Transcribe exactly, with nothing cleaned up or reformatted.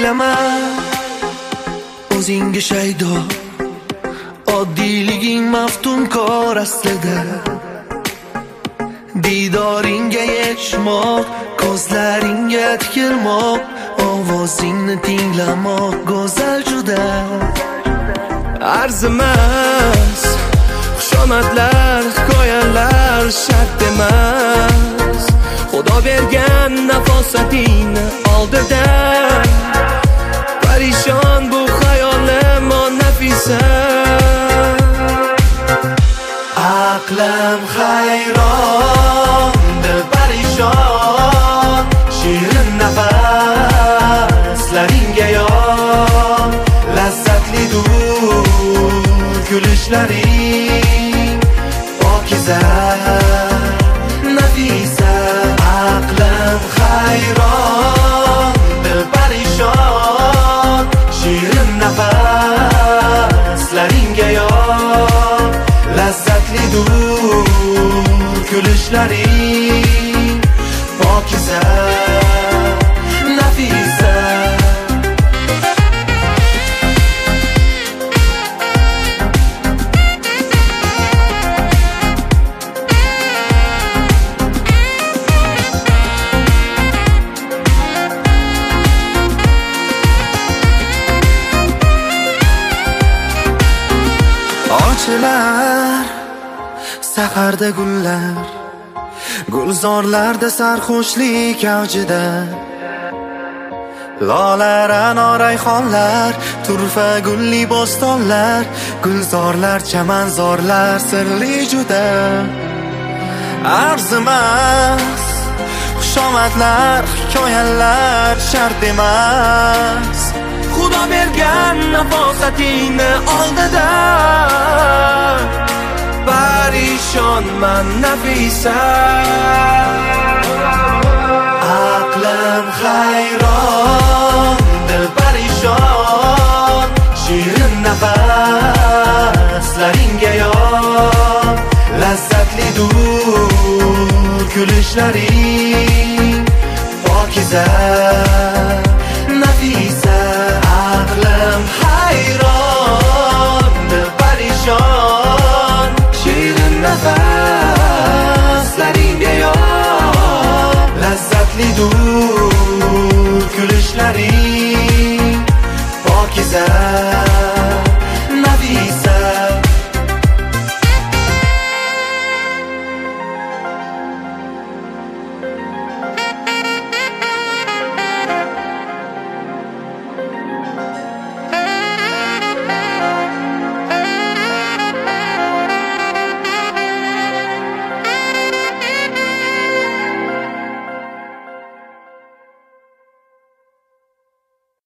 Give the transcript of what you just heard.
aylama o'zingga shaydo, oddiyliging maftunkor aslida. Didoringga yetishmoq, ko'zlaringga tikilmoq, ovozingni tinglamoq go'zal juda. Arzimas xushomadlar, hikoyalar shart emas. Xudo bergan nafosatingni oldida parishon bu hayolim o Nafisa. Aqlim hayron, dil parishon, shirin nafaslaringga yon, lazzatlidur kulishlaring, pokiza Nafisa. Aqlim hayron, dil parishon, shirin nafaslaringga yon, lazzatlidur kulishlaring, pokiza Nafisa. Ochilar saharda gullar, gulzorlarda sarxushlik avjida. Lolar, anor, rayhonlar, turfa gulli bo'stonlar, gulzorlar, chamanzorlar sirli juda. Arzimas xushomadlar, hikoyalar shart emas. Xudo bergan nafosatingni oldida parishonman Nafisa. Aqlim hayron, dil parishon, shirin nafaslaringga yon, lazzatlidur kulishlaring, pokiza Nafisa. Aqlim hayron, dil parishon, shirin nafaslaringga yon, lazzatlidur kulishlaring,